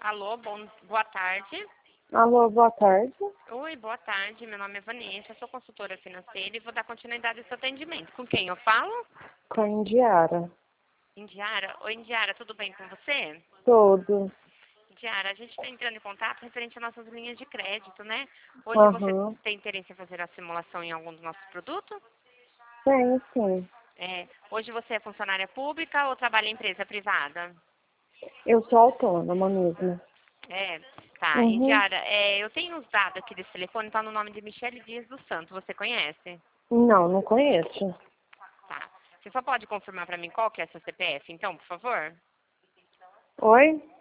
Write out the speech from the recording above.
Alô, boa tarde. Alô, boa tarde. Oi, boa tarde. Meu nome é Vanessa, sou consultora financeira e vou dar continuidade ao seu atendimento. Com quem eu falo? Com a Indiara. Indiara. Oi, Indiara, tudo bem com você? Todo. Indiara, a gente está entrando em contato referente às nossas linhas de crédito, né? Hoje você Aham. tem interesse em fazer a simulação em algum dos nossos produtos? Tem, sim. Hoje você é funcionária pública ou trabalha em empresa privada? Eu sou autônoma mesmo. É, tá. Uhum. Indiara, eu tenho os dados aqui desse telefone, tá no nome de Michele Dias dos Santos. Você conhece? Não, não conheço. Tá. Você só pode confirmar para mim qual que é seu CPF, então, por favor? Oi?